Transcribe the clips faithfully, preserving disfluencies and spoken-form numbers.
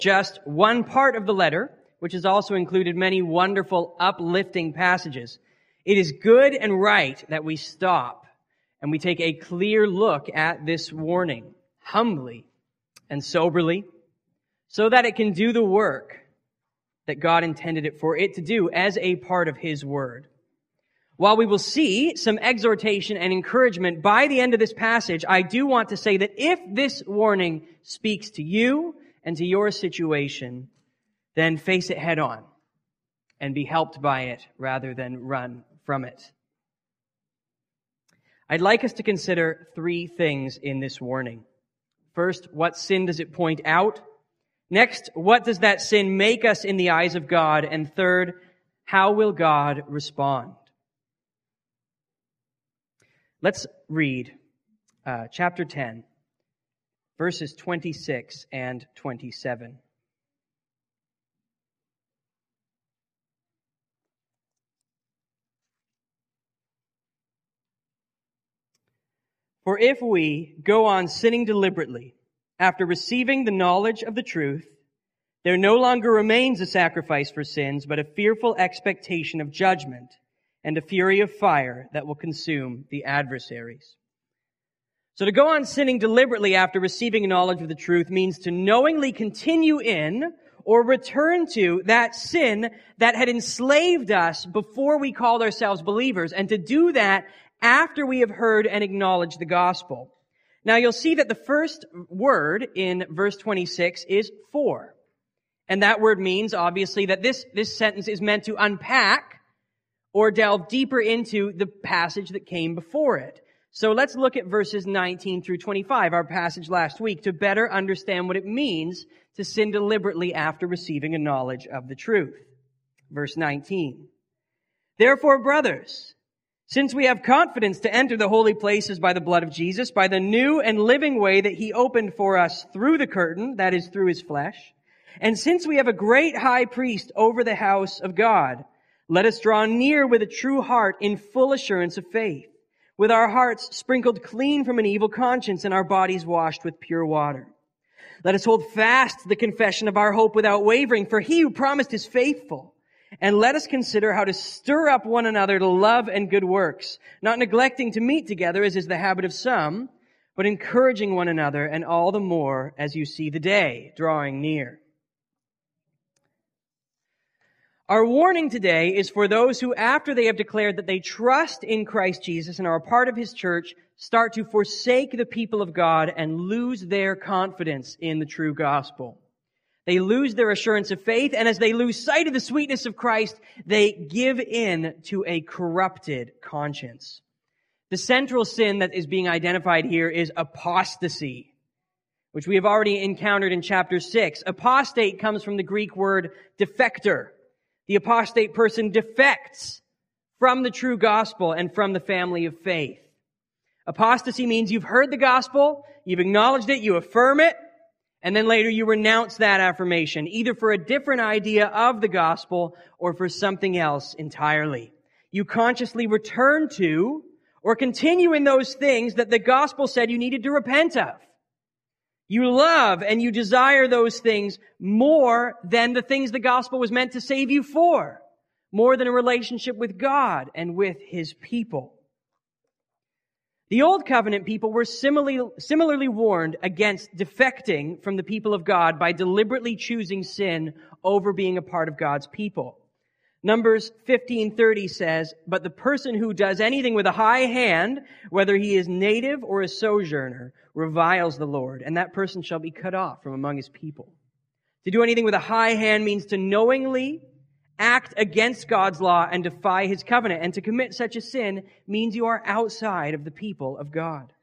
just one part of the letter, which has also included many wonderful, uplifting passages. It is good and right that we stop and we take a clear look at this warning, humbly and soberly, so that it can do the work that God intended it for it to do as a part of His Word. While we will see some exhortation and encouragement by the end of this passage, I do want to say that if this warning speaks to you and to your situation, then face it head on and be helped by it rather than run from it. I'd like us to consider three things in this warning. First, what sin does it point out? Next, what does that sin make us in the eyes of God? And third, how will God respond? Let's read uh, chapter ten, verses twenty-six and twenty-seven. For if we go on sinning deliberately, after receiving the knowledge of the truth, there no longer remains a sacrifice for sins, but a fearful expectation of judgment and a fury of fire that will consume the adversaries. So to go on sinning deliberately after receiving knowledge of the truth means to knowingly continue in or return to that sin that had enslaved us before we called ourselves believers, and to do that after we have heard and acknowledged the gospel. Now you'll see that the first word in verse twenty-six is for. And that word means, obviously, that this, this sentence is meant to unpack or delve deeper into the passage that came before it. So let's look at verses nineteen through twenty-five, our passage last week, to better understand what it means to sin deliberately after receiving a knowledge of the truth. Verse nineteen. Therefore, brothers, since we have confidence to enter the holy places by the blood of Jesus, by the new and living way that He opened for us through the curtain, that is, through His flesh, and since we have a great high priest over the house of God, let us draw near with a true heart in full assurance of faith, with our hearts sprinkled clean from an evil conscience and our bodies washed with pure water. Let us hold fast the confession of our hope without wavering, for He who promised is faithful. And let us consider how to stir up one another to love and good works, not neglecting to meet together as is the habit of some, but encouraging one another, and all the more as you see the day drawing near. Our warning today is for those who, after they have declared that they trust in Christ Jesus and are a part of His church, start to forsake the people of God and lose their confidence in the true gospel. They lose their assurance of faith, and as they lose sight of the sweetness of Christ, they give in to a corrupted conscience. The central sin that is being identified here is apostasy, which we have already encountered in chapter six. Apostate comes from the Greek word defector. The apostate person defects from the true gospel and from the family of faith. Apostasy means you've heard the gospel, you've acknowledged it, you affirm it, and then later you renounce that affirmation, either for a different idea of the gospel or for something else entirely. You consciously return to or continue in those things that the gospel said you needed to repent of. You love and you desire those things more than the things the gospel was meant to save you for, more than a relationship with God and with His people. The Old Covenant people were similarly, similarly warned against defecting from the people of God by deliberately choosing sin over being a part of God's people. Numbers fifteen thirty says, "But the person who does anything with a high hand, whether he is native or a sojourner, reviles the Lord, and that person shall be cut off from among his people." To do anything with a high hand means to knowingly act against God's law and defy His covenant. And to commit such a sin means you are outside of the people of God.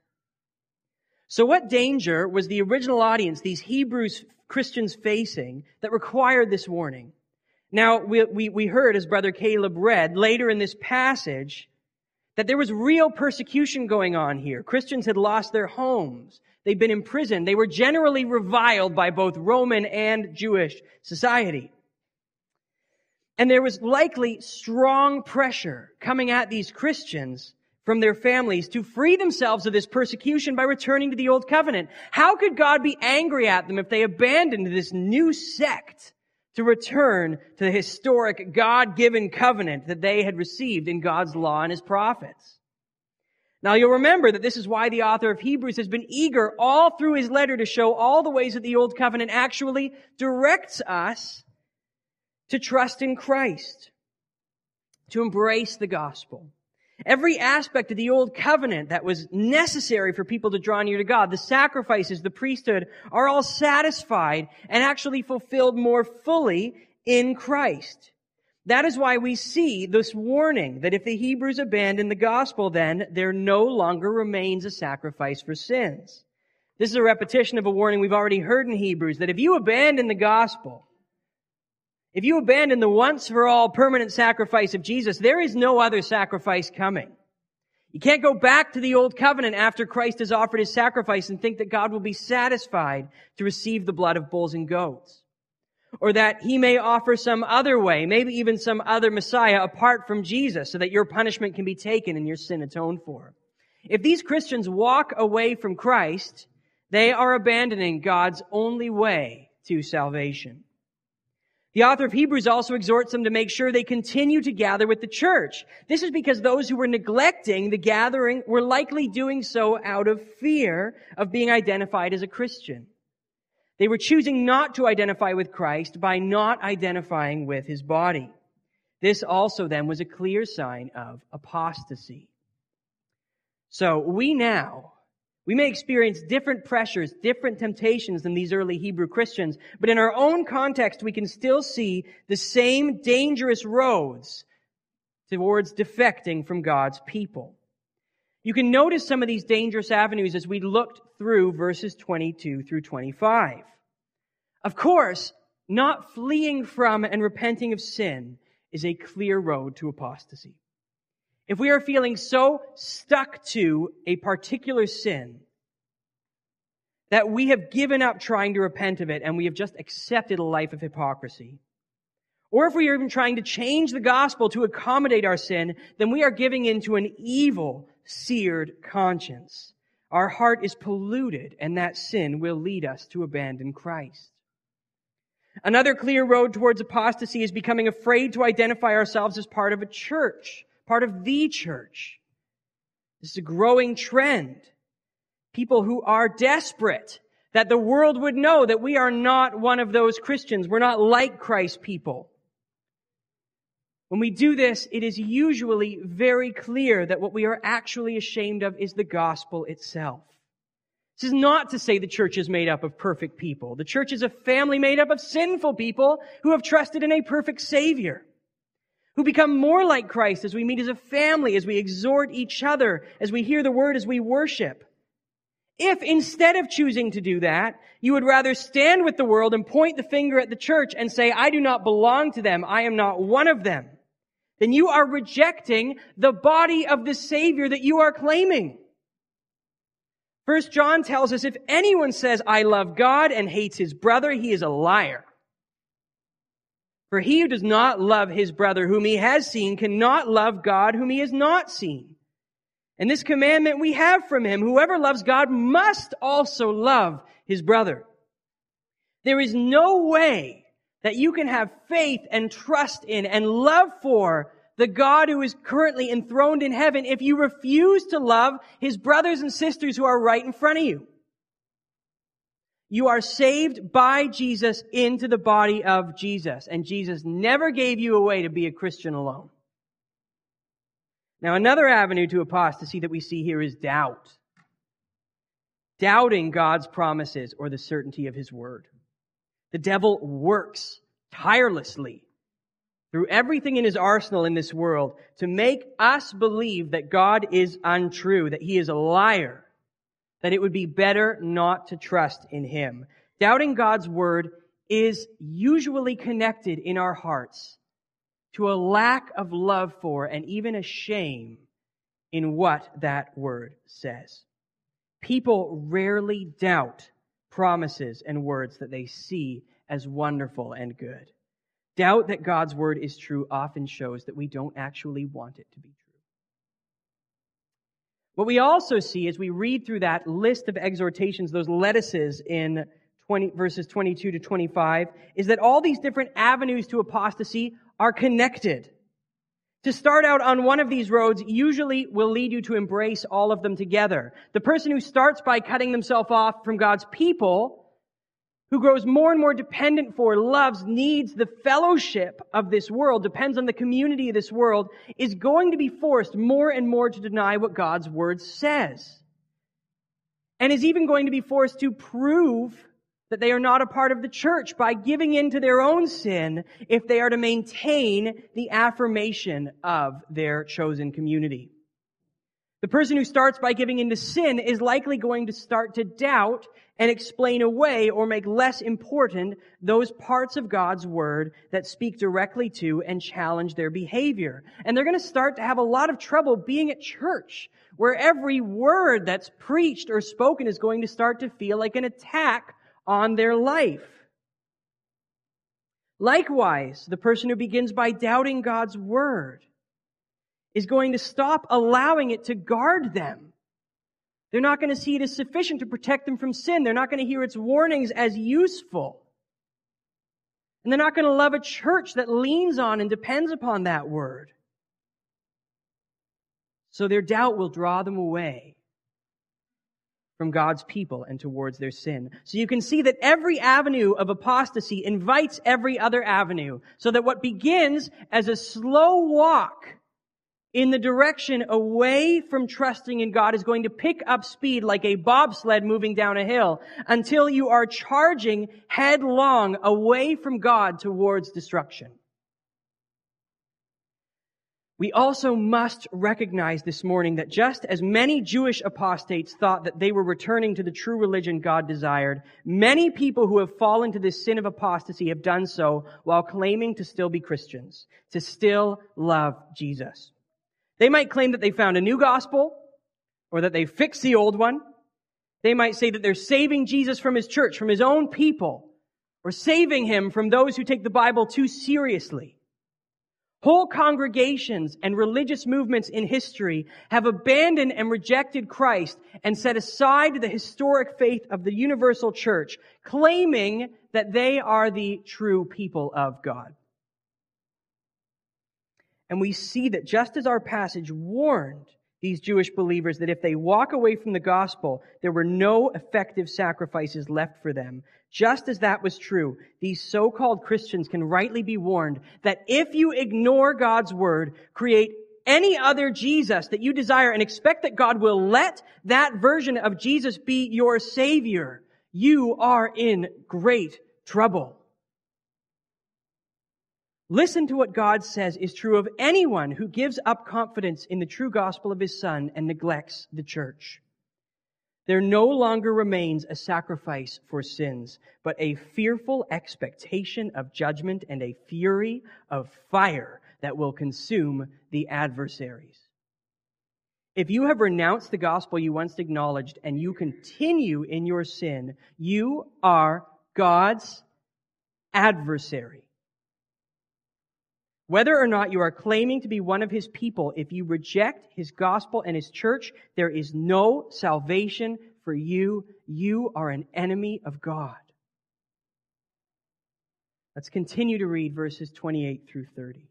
So what danger was the original audience, these Hebrews Christians, facing that required this warning? Now, we, we, we heard, as Brother Caleb read later in this passage, that there was real persecution going on here. Christians had lost their homes. They'd been imprisoned. They were generally reviled by both Roman and Jewish society. And there was likely strong pressure coming at these Christians from their families to free themselves of this persecution by returning to the old covenant. How could God be angry at them if they abandoned this new sect to return to the historic God-given covenant that they had received in God's law and His prophets? Now you'll remember that this is why the author of Hebrews has been eager all through his letter to show all the ways that the old covenant actually directs us to trust in Christ, to embrace the gospel. Every aspect of the old covenant that was necessary for people to draw near to God, the sacrifices, the priesthood, are all satisfied and actually fulfilled more fully in Christ. That is why we see this warning that if the Hebrews abandon the gospel, then there no longer remains a sacrifice for sins. This is a repetition of a warning we've already heard in Hebrews, that if you abandon the gospel, if you abandon the once-for-all permanent sacrifice of Jesus, there is no other sacrifice coming. You can't go back to the old covenant after Christ has offered His sacrifice and think that God will be satisfied to receive the blood of bulls and goats. Or that He may offer some other way, maybe even some other Messiah apart from Jesus, so that your punishment can be taken and your sin atoned for. If these Christians walk away from Christ, they are abandoning God's only way to salvation. The author of Hebrews also exhorts them to make sure they continue to gather with the church. This is because those who were neglecting the gathering were likely doing so out of fear of being identified as a Christian. They were choosing not to identify with Christ by not identifying with His body. This also then was a clear sign of apostasy. So we now, we may experience different pressures, different temptations than these early Hebrew Christians, but in our own context, we can still see the same dangerous roads towards defecting from God's people. You can notice some of these dangerous avenues as we looked through verses twenty-two through twenty-five. Of course, not fleeing from and repenting of sin is a clear road to apostasy. If we are feeling so stuck to a particular sin that we have given up trying to repent of it and we have just accepted a life of hypocrisy, or if we are even trying to change the gospel to accommodate our sin, then we are giving into an evil, seared conscience. Our heart is polluted, and that sin will lead us to abandon Christ. Another clear road towards apostasy is becoming afraid to identify ourselves as part of a church, part of the church. This is a growing trend. People who are desperate that the world would know that we are not one of those Christians. We're not like Christ's people. When we do this, it is usually very clear that what we are actually ashamed of is the gospel itself. This is not to say the church is made up of perfect people. The church is a family made up of sinful people who have trusted in a perfect Savior, who become more like Christ as we meet as a family, as we exhort each other, as we hear the word, as we worship. If instead of choosing to do that, you would rather stand with the world and point the finger at the church and say, I do not belong to them, I am not one of them, then you are rejecting the body of the Savior that you are claiming. First John tells us if anyone says, I love God and hates his brother, he is a liar. For he who does not love his brother whom he has seen cannot love God whom he has not seen. And this commandment we have from him, whoever loves God must also love his brother. There is no way that you can have faith and trust in and love for the God who is currently enthroned in heaven if you refuse to love His brothers and sisters who are right in front of you. You are saved by Jesus into the body of Jesus, and Jesus never gave you a way to be a Christian alone. Now, another avenue to apostasy that we see here is doubt. Doubting God's promises or the certainty of His word. The devil works tirelessly through everything in his arsenal in this world to make us believe that God is untrue, that He is a liar, that it would be better not to trust in Him. Doubting God's word is usually connected in our hearts to a lack of love for and even a shame in what that word says. People rarely doubt promises and words that they see as wonderful and good. Doubt that God's word is true often shows that we don't actually want it to be true. What we also see as we read through that list of exhortations, those lettuces in twenty, verses twenty-two to twenty-five, is that all these different avenues to apostasy are connected. To start out on one of these roads usually will lead you to embrace all of them together. The person who starts by cutting themselves off from God's people, who grows more and more dependent for, loves, needs the fellowship of this world, depends on the community of this world, is going to be forced more and more to deny what God's Word says. And is even going to be forced to prove that they are not a part of the church by giving in to their own sin if they are to maintain the affirmation of their chosen community. The person who starts by giving in to sin is likely going to start to doubt and explain away or make less important those parts of God's Word that speak directly to and challenge their behavior. And they're going to start to have a lot of trouble being at church, where every word that's preached or spoken is going to start to feel like an attack on their life. Likewise, the person who begins by doubting God's Word is going to stop allowing it to guard them. They're not going to see it as sufficient to protect them from sin. They're not going to hear its warnings as useful. And they're not going to love a church that leans on and depends upon that Word. So their doubt will draw them away from God's people and towards their sin. So you can see that every avenue of apostasy invites every other avenue, so that what begins as a slow walk in the direction away from trusting in God is going to pick up speed like a bobsled moving down a hill until you are charging headlong away from God towards destruction. We also must recognize this morning that just as many Jewish apostates thought that they were returning to the true religion God desired, many people who have fallen to this sin of apostasy have done so while claiming to still be Christians, to still love Jesus. They might claim that they found a new gospel, or that they fixed the old one. They might say that they're saving Jesus from His church, from His own people, or saving Him from those who take the Bible too seriously. Whole congregations and religious movements in history have abandoned and rejected Christ and set aside the historic faith of the universal church, claiming that they are the true people of God. And we see that just as our passage warned these Jewish believers that if they walk away from the gospel, there were no effective sacrifices left for them, just as that was true, these so-called Christians can rightly be warned that if you ignore God's Word, create any other Jesus that you desire, and expect that God will let that version of Jesus be your Savior, you are in great trouble. Listen to what God says is true of anyone who gives up confidence in the true gospel of His Son and neglects the church. There no longer remains a sacrifice for sins, but a fearful expectation of judgment and a fury of fire that will consume the adversaries. If you have renounced the gospel you once acknowledged and you continue in your sin, you are God's adversary. Whether or not you are claiming to be one of His people, if you reject His gospel and His church, there is no salvation for you. You are an enemy of God. Let's continue to read verses twenty-eight through thirty.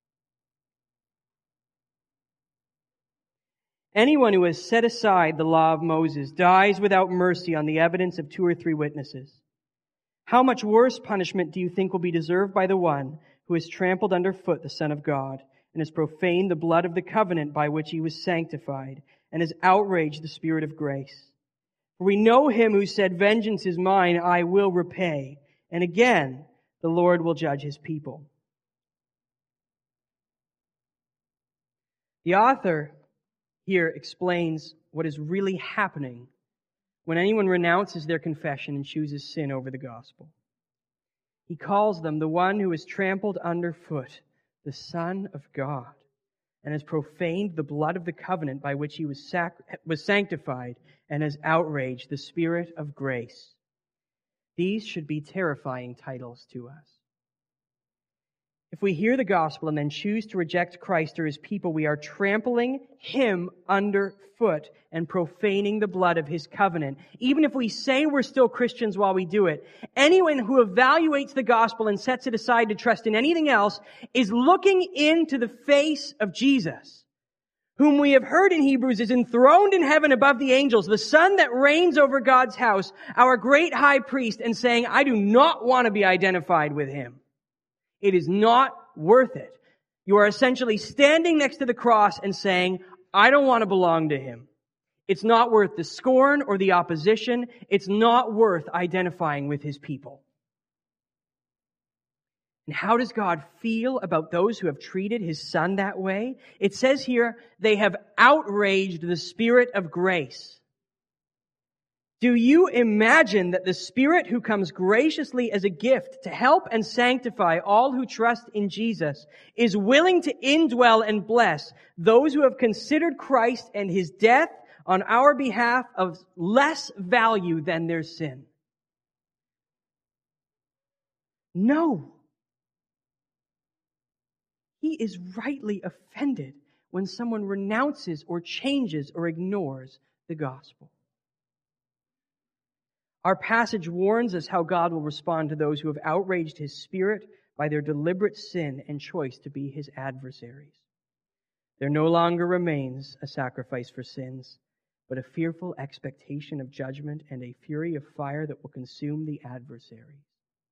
Anyone who has set aside the law of Moses dies without mercy on the evidence of two or three witnesses. How much worse punishment do you think will be deserved by the one who has trampled underfoot the Son of God and has profaned the blood of the covenant by which He was sanctified and has outraged the Spirit of grace? For we know Him who said, "Vengeance is mine, I will repay." And again, the Lord will judge His people. The author here explains what is really happening when anyone renounces their confession and chooses sin over the gospel. He calls them the one who has trampled underfoot the Son of God and has profaned the blood of the covenant by which He was, sac- was sanctified and has outraged the Spirit of grace. These should be terrifying titles to us. If we hear the gospel and then choose to reject Christ or his people, we are trampling him underfoot and profaning the blood of his covenant. Even if we say we're still Christians while we do it, anyone who evaluates the gospel and sets it aside to trust in anything else is looking into the face of Jesus, whom we have heard in Hebrews is enthroned in heaven above the angels, the Son that reigns over God's house, our great high priest, and saying, I do not want to be identified with him. It is not worth it. You are essentially standing next to the cross and saying, I don't want to belong to him. It's not worth the scorn or the opposition. It's not worth identifying with his people. And how does God feel about those who have treated his Son that way? It says here, they have outraged the Spirit of grace. Do you imagine that the Spirit who comes graciously as a gift to help and sanctify all who trust in Jesus is willing to indwell and bless those who have considered Christ and his death on our behalf of less value than their sin? No. He is rightly offended when someone renounces or changes or ignores the gospel. Our passage warns us how God will respond to those who have outraged his Spirit by their deliberate sin and choice to be his adversaries. There no longer remains a sacrifice for sins, but a fearful expectation of judgment and a fury of fire that will consume the adversaries.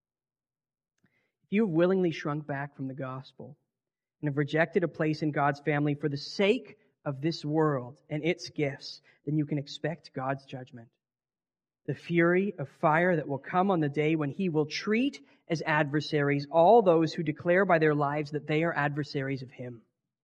If you have willingly shrunk back from the gospel and have rejected a place in God's family for the sake of this world and its gifts, then you can expect God's judgment. The fury of fire that will come on the day when he will treat as adversaries all those who declare by their lives that they are adversaries of him.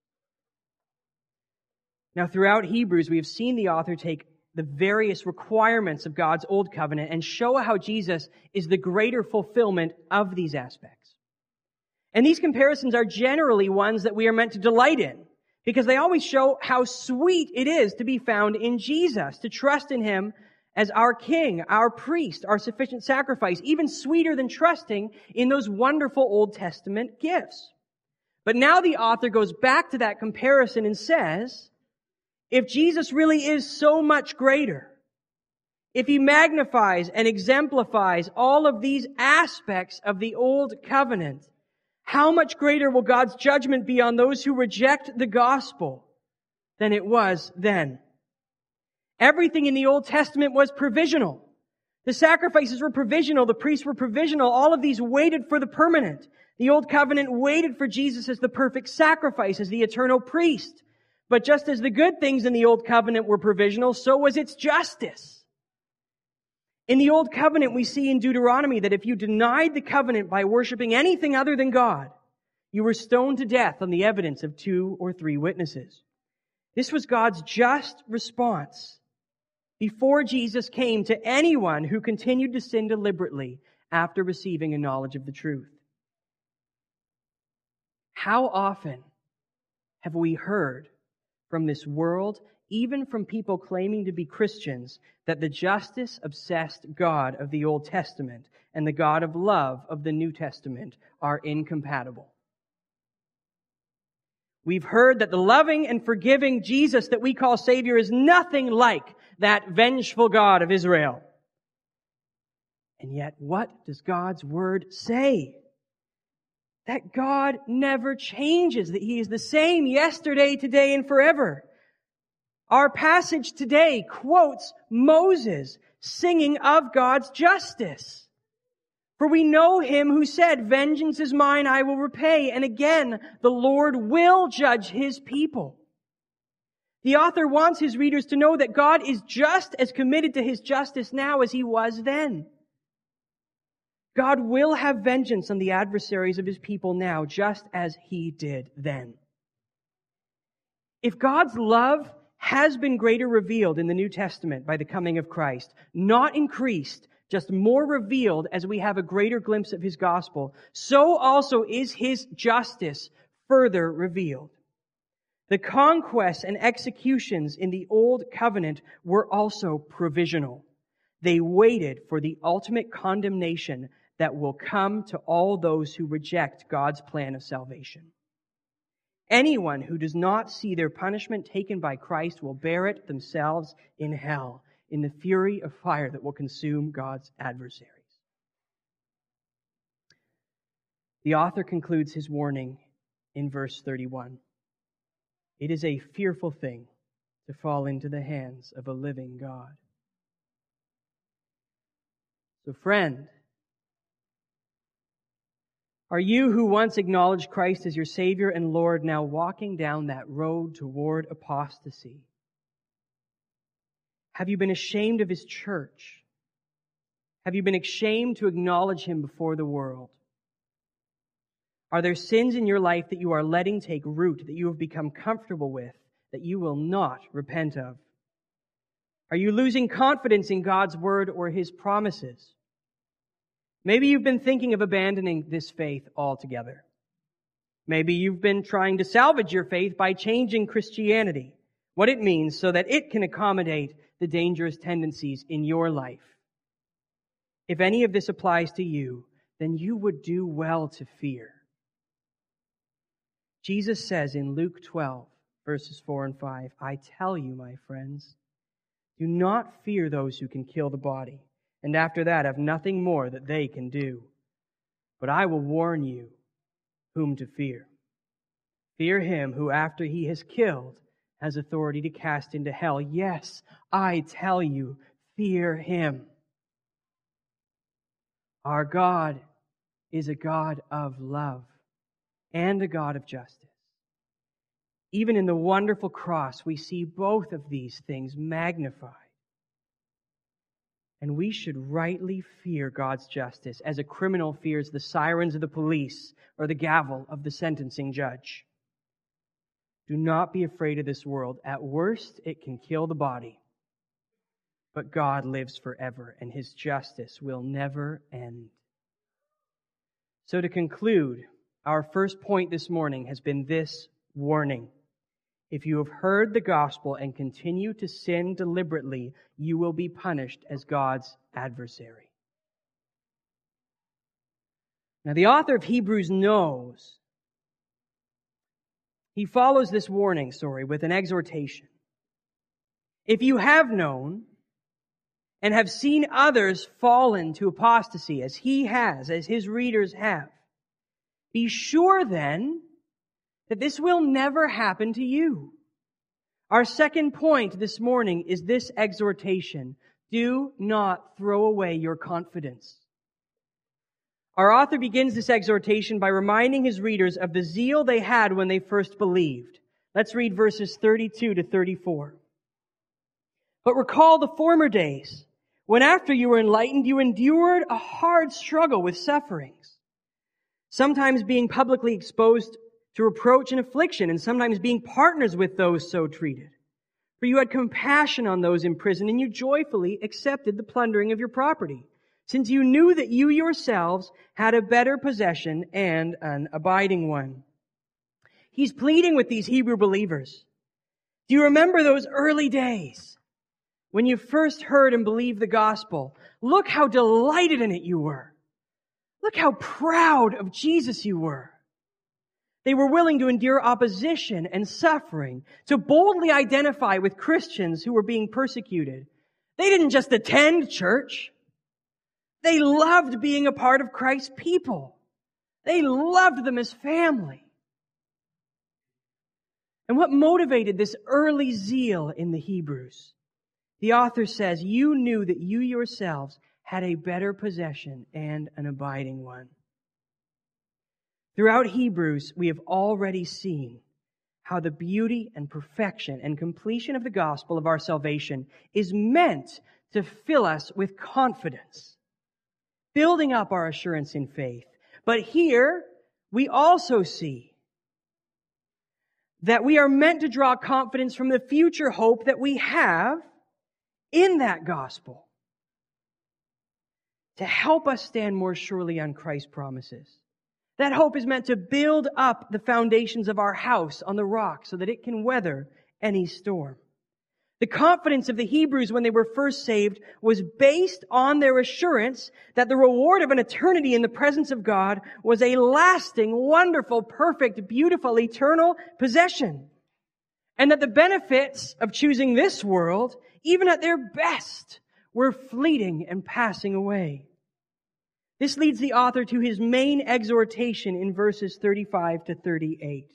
Now, throughout Hebrews, we have seen the author take the various requirements of God's old covenant and show how Jesus is the greater fulfillment of these aspects. And these comparisons are generally ones that we are meant to delight in, because they always show how sweet it is to be found in Jesus, to trust in him as our King, our priest, our sufficient sacrifice, even sweeter than trusting in those wonderful Old Testament gifts. But now the author goes back to that comparison and says, if Jesus really is so much greater, if he magnifies and exemplifies all of these aspects of the Old Covenant, how much greater will God's judgment be on those who reject the gospel than it was then? Everything in the Old Testament was provisional. The sacrifices were provisional. The priests were provisional. All of these waited for the permanent. The Old Covenant waited for Jesus as the perfect sacrifice, as the eternal priest. But just as the good things in the Old Covenant were provisional, so was its justice. In the Old Covenant, we see in Deuteronomy that if you denied the covenant by worshiping anything other than God, you were stoned to death on the evidence of two or three witnesses. This was God's just response before Jesus came to anyone who continued to sin deliberately after receiving a knowledge of the truth. How often have we heard from this world, even from people claiming to be Christians, that the justice-obsessed God of the Old Testament and the God of love of the New Testament are incompatible? We've heard that the loving and forgiving Jesus that we call Savior is nothing like that vengeful God of Israel. And yet, what does God's Word say? That God never changes, that He is the same yesterday, today, and forever. Our passage today quotes Moses singing of God's justice. For we know him who said, vengeance is mine, I will repay. And again, the Lord will judge his people. The author wants his readers to know that God is just as committed to his justice now as he was then. God will have vengeance on the adversaries of his people now, just as he did then. If God's love has been greater revealed in the New Testament by the coming of Christ, not increased, just more revealed as we have a greater glimpse of his gospel, so also is his justice further revealed. The conquests and executions in the Old Covenant were also provisional. They waited for the ultimate condemnation that will come to all those who reject God's plan of salvation. Anyone who does not see their punishment taken by Christ will bear it themselves in hell, in the fury of fire that will consume God's adversaries. The author concludes his warning in verse thirty-one. It is a fearful thing to fall into the hands of a living God. So, friend, are you who once acknowledged Christ as your Savior and Lord now walking down that road toward apostasy? Have you been ashamed of His church? Have you been ashamed to acknowledge Him before the world? Are there sins in your life that you are letting take root, that you have become comfortable with, that you will not repent of? Are you losing confidence in God's Word or His promises? Maybe you've been thinking of abandoning this faith altogether. Maybe you've been trying to salvage your faith by changing Christianity, what it means, so that it can accommodate the dangerous tendencies in your life. If any of this applies to you, then you would do well to fear. Jesus says in Luke twelve, verses four and five, I tell you, my friends, do not fear those who can kill the body, and after that have nothing more that they can do. But I will warn you whom to fear. Fear him who, after he has killed, has authority to cast into hell. Yes, I tell you, fear him. Our God is a God of love and a God of justice. Even in the wonderful cross, we see both of these things magnified. And we should rightly fear God's justice as a criminal fears the sirens of the police or the gavel of the sentencing judge. Do not be afraid of this world. At worst, it can kill the body. But God lives forever, and His justice will never end. So to conclude, our first point this morning has been this warning. If you have heard the gospel and continue to sin deliberately, you will be punished as God's adversary. Now, the author of Hebrews knows. He follows this warning, sorry, with an exhortation. If you have known and have seen others fall into apostasy, as he has, as his readers have, be sure then that this will never happen to you. Our second point this morning is this exhortation. Do not throw away your confidence. Our author begins this exhortation by reminding his readers of the zeal they had when they first believed. Let's read verses thirty-two to thirty-four. But recall the former days, when after you were enlightened, you endured a hard struggle with sufferings, sometimes being publicly exposed to reproach and affliction, and sometimes being partners with those so treated. For you had compassion on those in prison, and you joyfully accepted the plundering of your property, since you knew that you yourselves had a better possession and an abiding one. He's pleading with these Hebrew believers. Do you remember those early days when you first heard and believed the gospel? Look how delighted in it you were. Look how proud of Jesus you were. They were willing to endure opposition and suffering, to boldly identify with Christians who were being persecuted. They didn't just attend church. They loved being a part of Christ's people. They loved them as family. And what motivated this early zeal in the Hebrews? The author says, you knew that you yourselves had a better possession and an abiding one. Throughout Hebrews, we have already seen how the beauty and perfection and completion of the gospel of our salvation is meant to fill us with confidence, building up our assurance in faith. But here, we also see that we are meant to draw confidence from the future hope that we have in that gospel to help us stand more surely on Christ's promises. That hope is meant to build up the foundations of our house on the rock so that it can weather any storm. The confidence of the Hebrews when they were first saved was based on their assurance that the reward of an eternity in the presence of God was a lasting, wonderful, perfect, beautiful, eternal possession. And that the benefits of choosing this world, even at their best, were fleeting and passing away. This leads the author to his main exhortation in verses thirty-five to thirty-eight.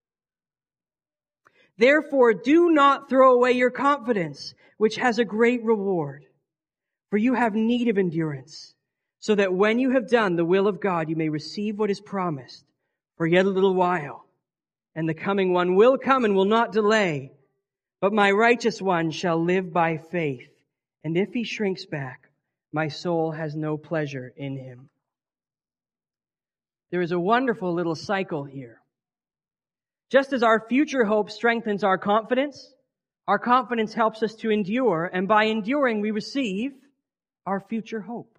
Therefore, do not throw away your confidence, which has a great reward. For you have need of endurance, so that when you have done the will of God, you may receive what is promised. For yet a little while, and the coming one will come and will not delay. But my righteous one shall live by faith. And if he shrinks back, my soul has no pleasure in him. There is a wonderful little cycle here. Just as our future hope strengthens our confidence, our confidence helps us to endure, and by enduring we receive our future hope.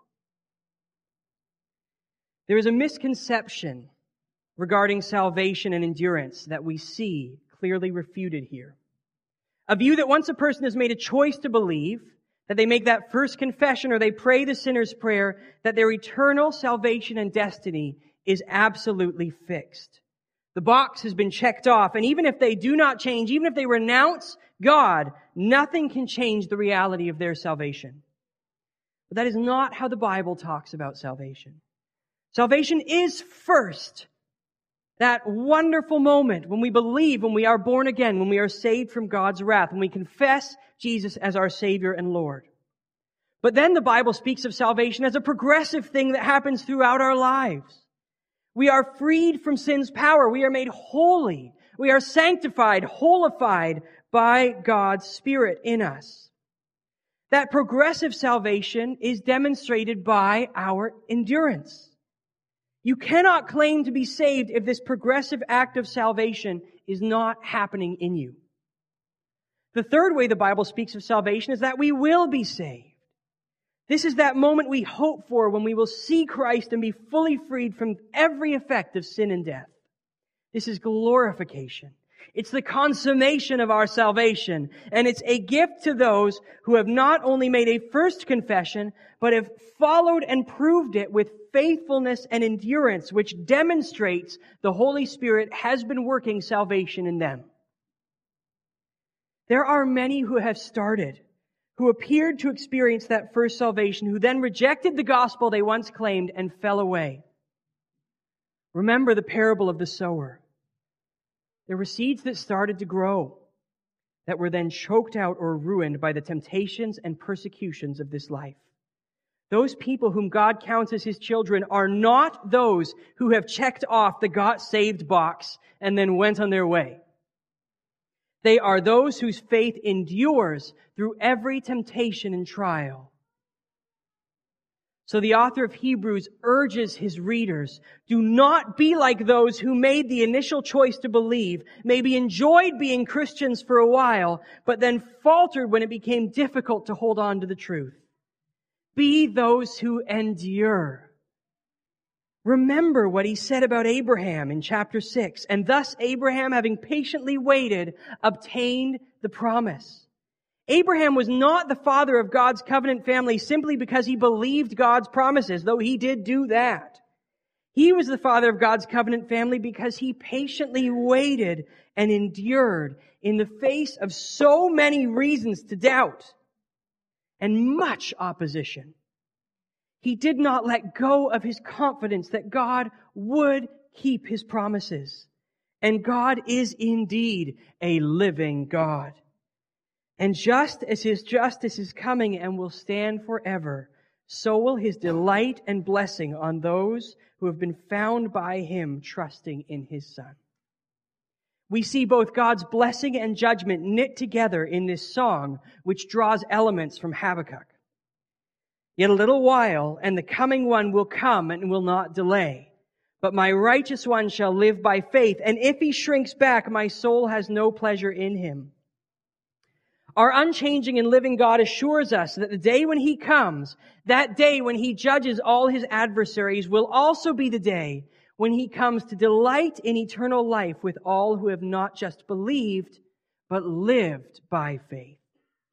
There is a misconception regarding salvation and endurance that we see clearly refuted here. A view that once a person has made a choice to believe, that they make that first confession or they pray the sinner's prayer, that their eternal salvation and destiny is absolutely fixed. The box has been checked off, and even if they do not change, even if they renounce God, nothing can change the reality of their salvation. But that is not how the Bible talks about salvation. Salvation is first that wonderful moment when we believe, when we are born again, when we are saved from God's wrath, when we confess Jesus as our Savior and Lord. But then the Bible speaks of salvation as a progressive thing that happens throughout our lives. We are freed from sin's power. We are made holy. We are sanctified, holified by God's Spirit in us. That progressive salvation is demonstrated by our endurance. You cannot claim to be saved if this progressive act of salvation is not happening in you. The third way the Bible speaks of salvation is that we will be saved. This is that moment we hope for when we will see Christ and be fully freed from every effect of sin and death. This is glorification. It's the consummation of our salvation, and it's a gift to those who have not only made a first confession, but have followed and proved it with faithfulness and endurance, which demonstrates the Holy Spirit has been working salvation in them. There are many who have started, who appeared to experience that first salvation, who then rejected the gospel they once claimed and fell away. Remember the parable of the sower. There were seeds that started to grow, that were then choked out or ruined by the temptations and persecutions of this life. Those people whom God counts as His children are not those who have checked off the got saved box and then went on their way. They are those whose faith endures through every temptation and trial. So the author of Hebrews urges his readers, do not be like those who made the initial choice to believe, maybe enjoyed being Christians for a while, but then faltered when it became difficult to hold on to the truth. Be those who endure. Remember what he said about Abraham in chapter six. And thus Abraham, having patiently waited, obtained the promise. Abraham was not the father of God's covenant family simply because he believed God's promises, though he did do that. He was the father of God's covenant family because he patiently waited and endured in the face of so many reasons to doubt and much opposition. He did not let go of his confidence that God would keep His promises. And God is indeed a living God. And just as His justice is coming and will stand forever, so will His delight and blessing on those who have been found by Him trusting in His Son. We see both God's blessing and judgment knit together in this song, which draws elements from Habakkuk. Yet a little while, and the coming one will come and will not delay. But my righteous one shall live by faith, and if he shrinks back, my soul has no pleasure in him. Our unchanging and living God assures us that the day when He comes, that day when He judges all His adversaries, will also be the day when He comes to delight in eternal life with all who have not just believed, but lived by faith.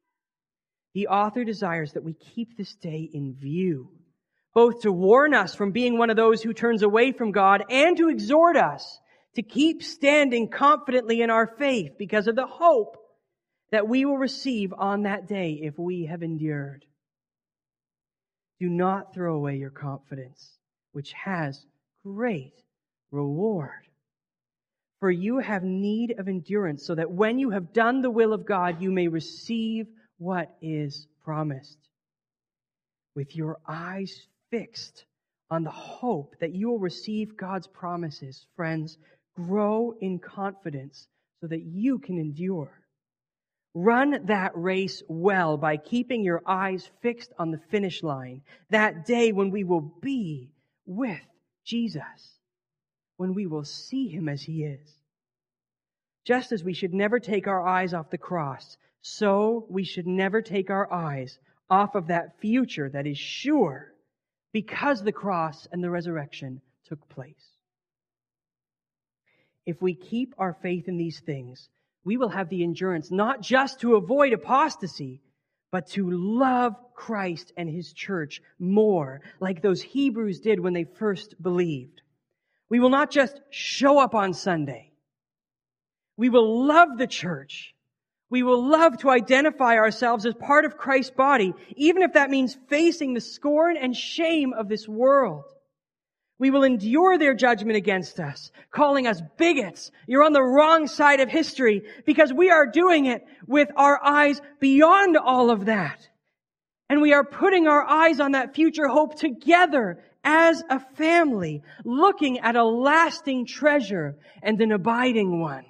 The author desires that we keep this day in view, both to warn us from being one of those who turns away from God and to exhort us to keep standing confidently in our faith because of the hope that we will receive on that day if we have endured. Do not throw away your confidence, which has great reward. For you have need of endurance, so that when you have done the will of God, you may receive what is promised. With your eyes fixed on the hope that you will receive God's promises, friends, grow in confidence so that you can endure. Run that race well by keeping your eyes fixed on the finish line, that day when we will be with Jesus, when we will see Him as He is. Just as we should never take our eyes off the cross, so we should never take our eyes off of that future that is sure because the cross and the resurrection took place. If we keep our faith in these things, we will have the endurance not just to avoid apostasy, but to love Christ and His church more, like those Hebrews did when they first believed. We will not just show up on Sunday. We will love the church. We will love to identify ourselves as part of Christ's body, even if that means facing the scorn and shame of this world. We will endure their judgment against us, calling us bigots. You're on the wrong side of history, because we are doing it with our eyes beyond all of that. And we are putting our eyes on that future hope together as a family, looking at a lasting treasure and an abiding one.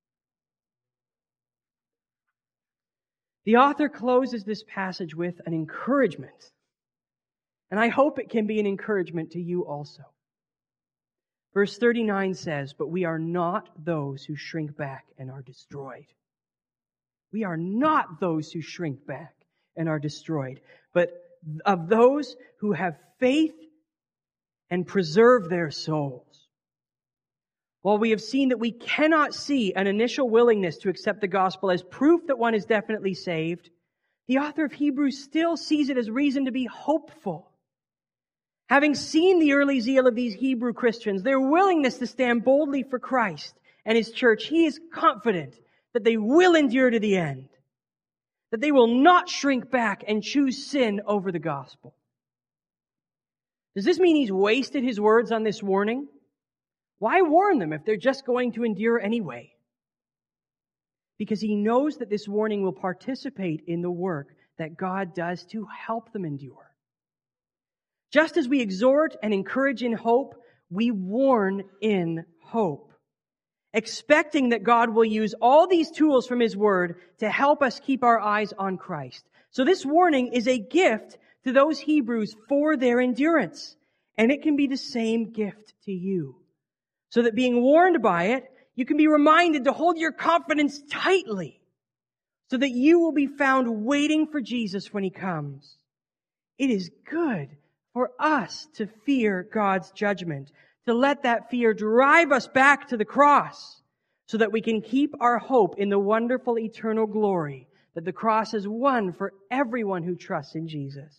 The author closes this passage with an encouragement. And I hope it can be an encouragement to you also. Verse thirty-nine says, "But we are not those who shrink back and are destroyed." We are not those who shrink back and are destroyed, but of those who have faith and preserve their souls. While we have seen that we cannot see an initial willingness to accept the gospel as proof that one is definitely saved, the author of Hebrews still sees it as reason to be hopeful. Having seen the early zeal of these Hebrew Christians, their willingness to stand boldly for Christ and His church, he is confident that they will endure to the end, that they will not shrink back and choose sin over the gospel. Does this mean he's wasted his words on this warning? Why warn them if they're just going to endure anyway? Because he knows that this warning will participate in the work that God does to help them endure. Just as we exhort and encourage in hope, we warn in hope, expecting that God will use all these tools from His Word to help us keep our eyes on Christ. So this warning is a gift to those Hebrews for their endurance, and it can be the same gift to you. So that being warned by it, you can be reminded to hold your confidence tightly, so that you will be found waiting for Jesus when He comes. It is good for us to fear God's judgment, to let that fear drive us back to the cross, so that we can keep our hope in the wonderful eternal glory that the cross has won for everyone who trusts in Jesus.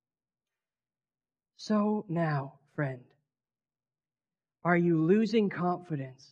So now, friend, are you losing confidence?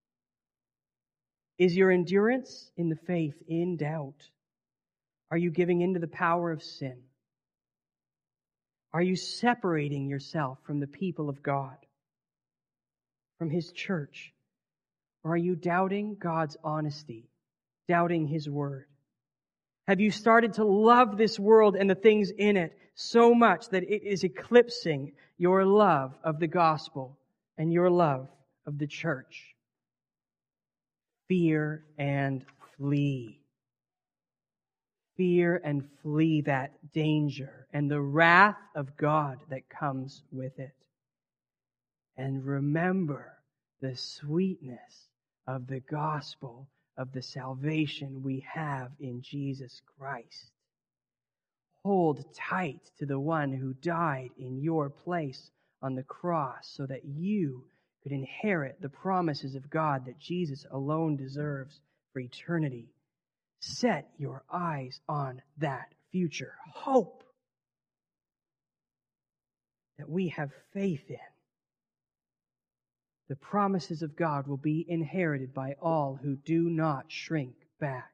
Is your endurance in the faith in doubt? Are you giving in to the power of sin? Are you separating yourself from the people of God, from His church? Or are you doubting God's honesty, doubting His word? Have you started to love this world and the things in it so much that it is eclipsing your love of the gospel and your love of the church? Fear and flee. Fear and flee that danger and the wrath of God that comes with it. And remember the sweetness of the gospel of the salvation we have in Jesus Christ. Hold tight to the one who died in your place on the cross so that you could inherit the promises of God that Jesus alone deserves for eternity. Set your eyes on that future, hope that we have faith in. The promises of God will be inherited by all who do not shrink back.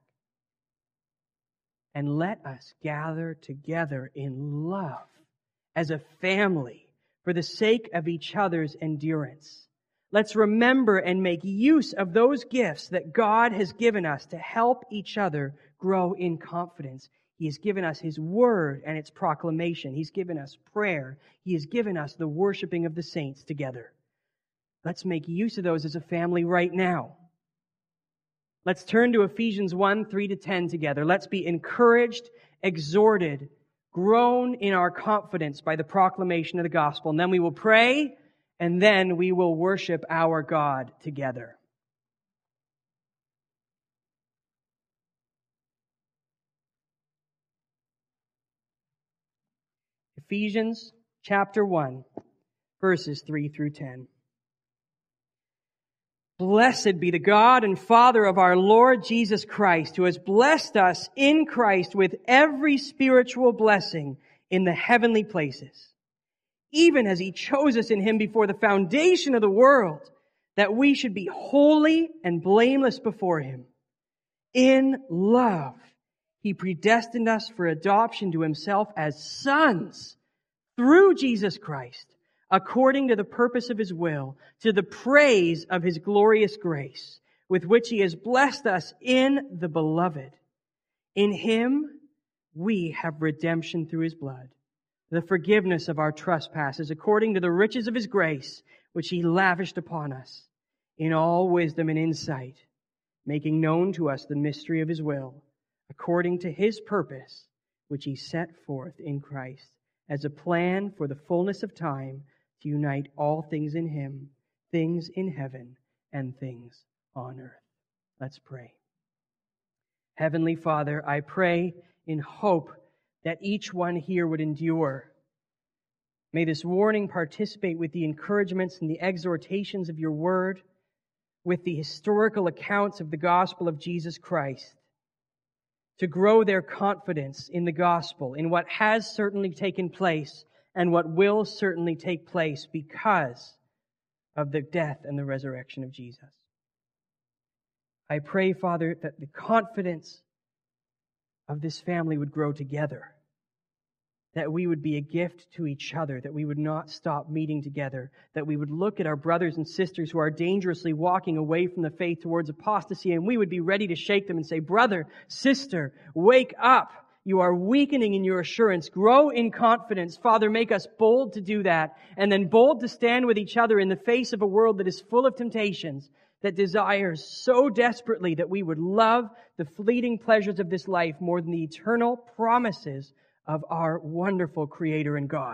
And let us gather together in love as a family for the sake of each other's endurance. Let's remember and make use of those gifts that God has given us to help each other grow in confidence. He has given us His Word and its proclamation. He's given us prayer. He has given us the worshiping of the saints together. Let's make use of those as a family right now. Let's turn to Ephesians one, three to ten together. Let's be encouraged, exhorted, grown in our confidence by the proclamation of the gospel. And then we will pray, and then we will worship our God together. Ephesians chapter one, verses three through ten. Blessed be the God and Father of our Lord Jesus Christ, who has blessed us in Christ with every spiritual blessing in the heavenly places, even as He chose us in Him before the foundation of the world, that we should be holy and blameless before Him. In love, He predestined us for adoption to Himself as sons through Jesus Christ, according to the purpose of His will, to the praise of His glorious grace, with which He has blessed us in the Beloved. In Him we have redemption through His blood, the forgiveness of our trespasses, according to the riches of His grace, which He lavished upon us, in all wisdom and insight, making known to us the mystery of His will, according to His purpose, which He set forth in Christ, as a plan for the fullness of time, to unite all things in Him, things in heaven and things on earth. Let's pray. Heavenly Father, I pray in hope that each one here would endure. May this warning participate with the encouragements and the exhortations of Your Word, with the historical accounts of the gospel of Jesus Christ, to grow their confidence in the gospel, in what has certainly taken place and what will certainly take place because of the death and the resurrection of Jesus. I pray, Father, that the confidence of this family would grow together, that we would be a gift to each other, that we would not stop meeting together, that we would look at our brothers and sisters who are dangerously walking away from the faith towards apostasy, and we would be ready to shake them and say, brother, sister, wake up. You are weakening in your assurance. Grow in confidence. Father, make us bold to do that, and then bold to stand with each other in the face of a world that is full of temptations, that desires so desperately that we would love the fleeting pleasures of this life more than the eternal promises of our wonderful Creator and God.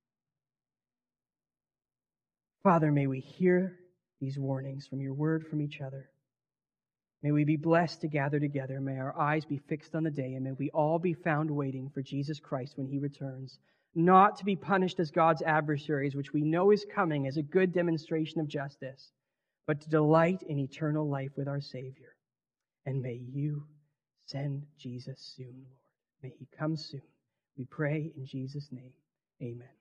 Father, may we hear these warnings from Your Word from each other. May we be blessed to gather together. May our eyes be fixed on the day, and may we all be found waiting for Jesus Christ when He returns, not to be punished as God's adversaries, which we know is coming as a good demonstration of justice, but to delight in eternal life with our Savior. And may You send Jesus soon, Lord. May He come soon. We pray in Jesus' name. Amen.